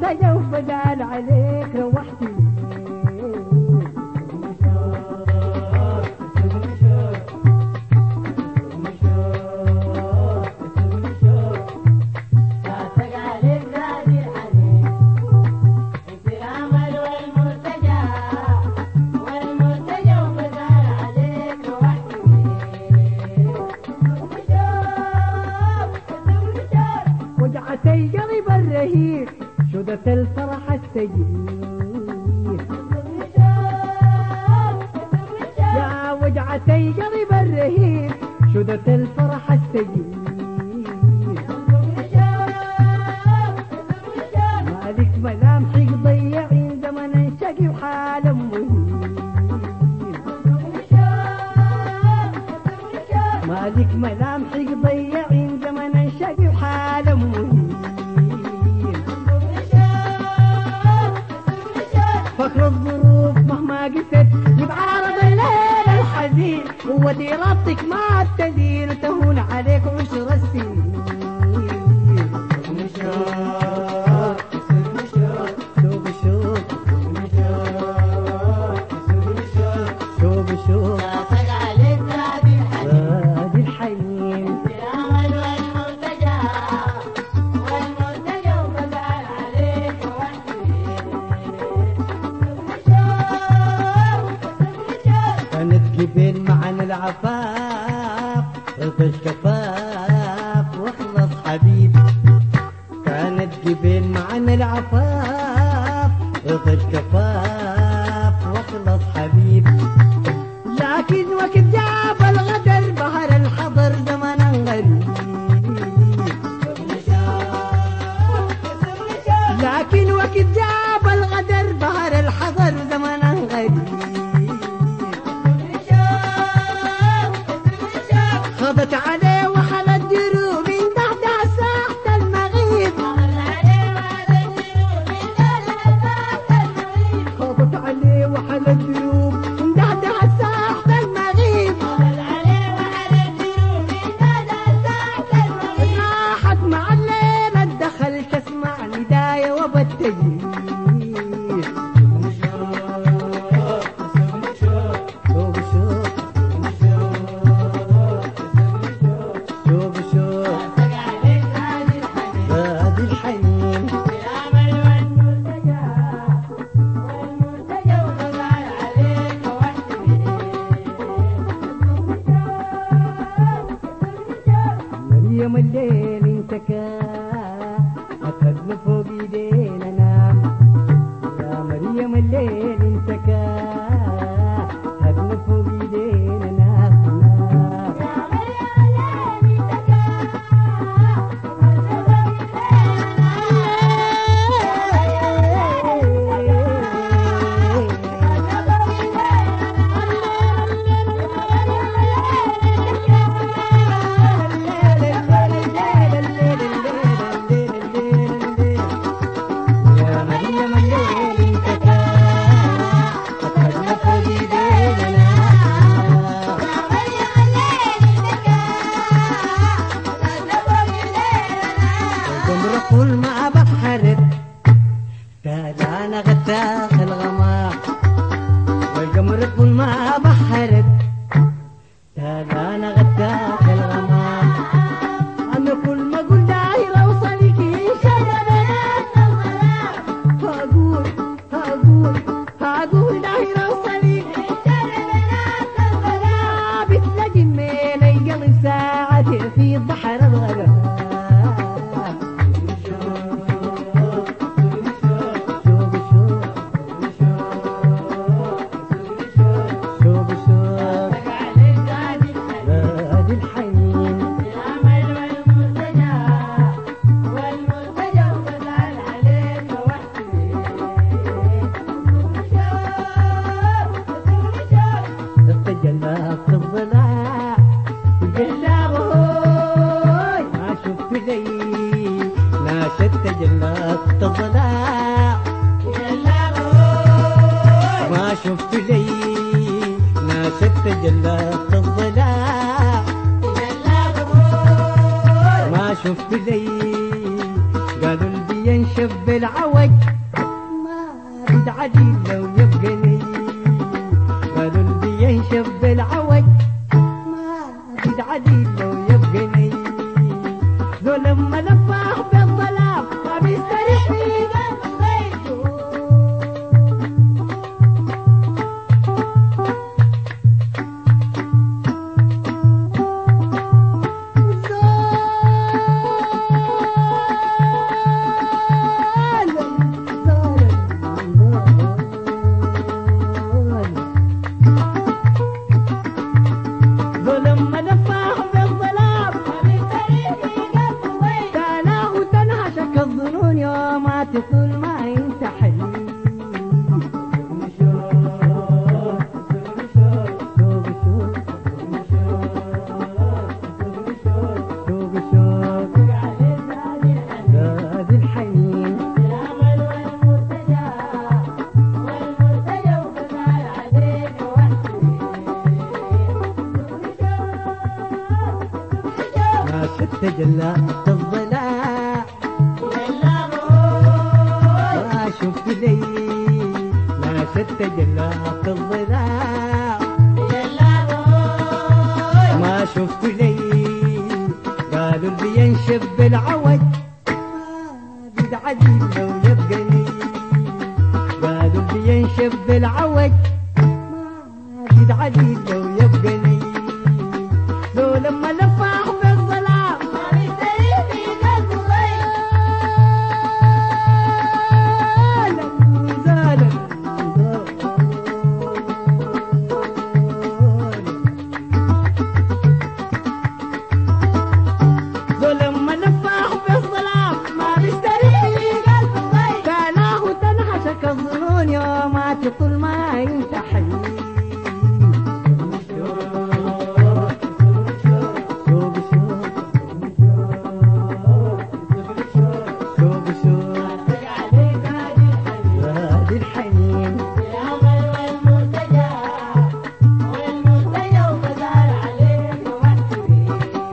والمرتجى وبدال عليك روحتني. القلب الرهيب شدة الفرح السجين يا وجعتي قلب الرهيب شدة الفرح السجين مالك ملامحك ضيعين زمن انشقي وحال مهين مالك ملامحك ضيعين زمن انشقي وحال مهين فخر الظروف مهما قست يبعارض الليل الحزين هو دي ربطك ما تزين تهون عليك عشر السنين جبين معنا العفاف رضش كفاف واخلص حبيب كانت جبين معنا العفاف رضش كفاف واخلص حبيب لكن وقت جاب الغدر بهر الحضر زمنا غريب لكن وقت جاب الغدر بهر الحضر زمنا غريب خبت عليه وحل الدروب من تحتها ساحة المغيب خبت عليه وحل الدروب من تحتها ساحة المغيب راحت مع الليل الدخل تسمع نداية وبالتجيب مريم الليل انتكى أخذنا فوق ايدينا نام يا مريم الليل انتكى أخذنا فوق ايدينا نام كل ما بحرت تالانا غتاخ الغمام والقمر كل ما بحرت تالانا غتاخ الغمام انا كل ما اقول دايره وصلك شجرات الغلام هقول دايره وصلك شجرات الغلام بتلاقي الميل القلب ساعتي في بحر الغرام ما شفت لي ناس تجلت الضلاع ما شفت لي قالوا البيا بينشب العوج ما بتعدي لو يبقني قالوا بينشب العوج ما بتعدي لو يبقني ذو لما لفاه بالظلام ما بيستريح في قلب غيره طول ما انت حليم زاد الحنين الامل والمرتجى وخزال عليك وحدي ما شفت جلات الضلال شفت لي ما شفت جلات الظلام ما شفت لي قالوا بينشب العوج ما بيدعدي لو يبقني قالوا بينشب العوج ما بيدعدي لو يبقني لو لما لفاه بالظلام ما بيستريح في قلبه غير طول ما انت حليم هادي الحنين الامل والمرتجى وخزال عليك وحدي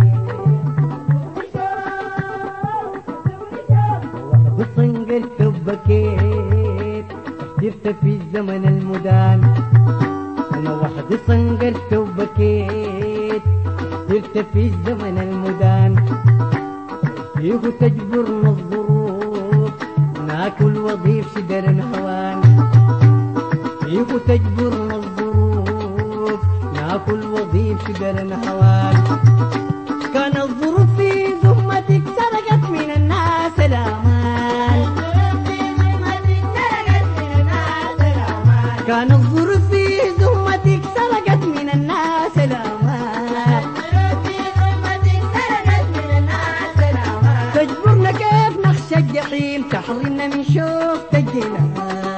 وحدي صنقلت وبكيت جبت في الزمن المدان انا وحدي صنقلت وبكيت جبت في الزمن المدان فيه تجبرنا الظروف ناكل وظيف شدر هوان فيه تجبرنا الظروف ناكل وظيف شدر هوان كان الظروف في ذمتك سرقت من الناس الامان كان الظروف في ذمتك سرقت من الناس الامان تجبرنا كيف نخشى الجحيم تحرمنا من شوق الجنان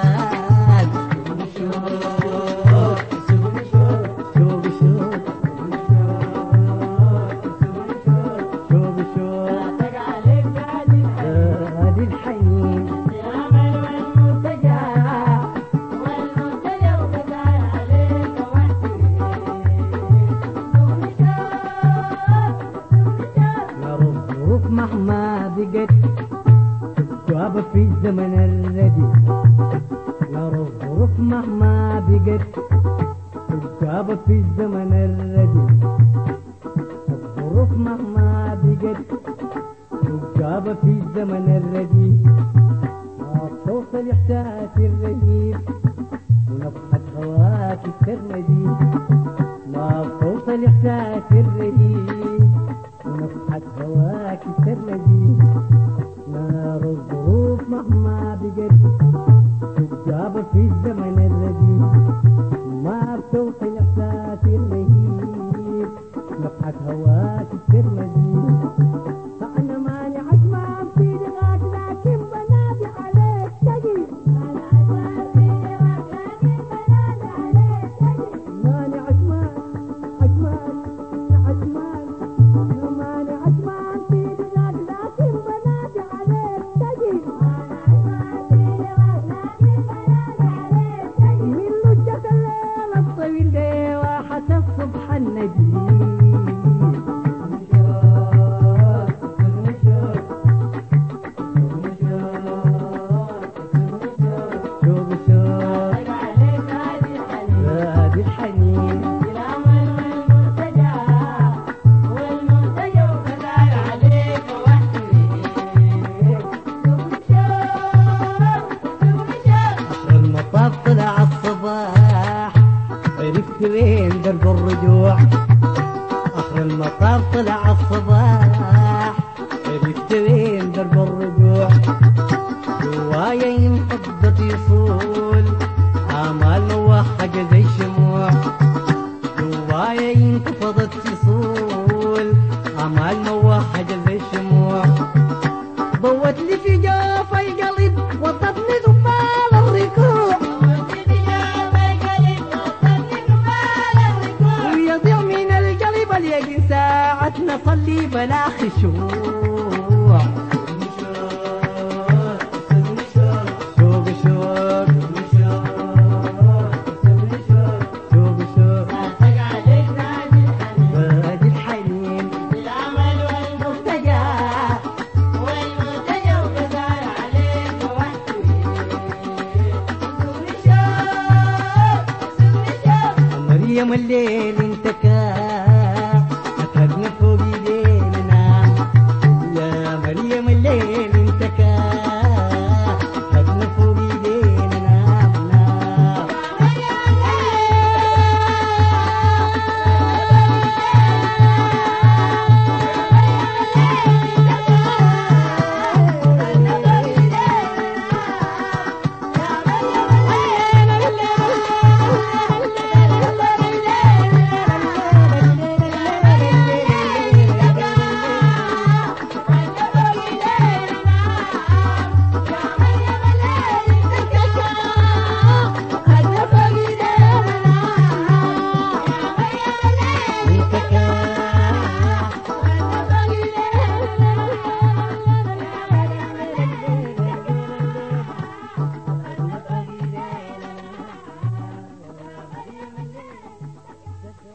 هادي الحنين الامل والمرتجى مهما بقت تجاب في الزمن الردي نار الظروف مهما بقت تجاب في الزمن الردي الظروف مهما بقت تجاب في الزمن الردي ما توصل احساس الرهيب ونفحة هواك السرمدي ما توصل احساس الرهيب ونفحة هواك السرمدي نار الظروف مهما بقت تجاب في الزمن الردي ما بتوصل احساس الرهيب نفحة هواك السرمدي فانا ماني عجمان في دغاك لكن بنادي عليك تجي انا عجمان في دغاك لكن بنادي عليك تجي ماني عجمان عجمان عجمان ماني عجمان في دغاك عرفت وين درب الرجوع آخر المطاف طلع الصباح عرفت وين درب الرجوع جوايا ينقضت يصول آمال موحقة زي شموع جوايا ينقفضت يصول آمال موحقة زي شموع ضوت لي في جوف القلب وطتني ذبال الركوع ويضيع من القلب اليقين ساعة نصلي بلا خشوع مريم الليل انت كان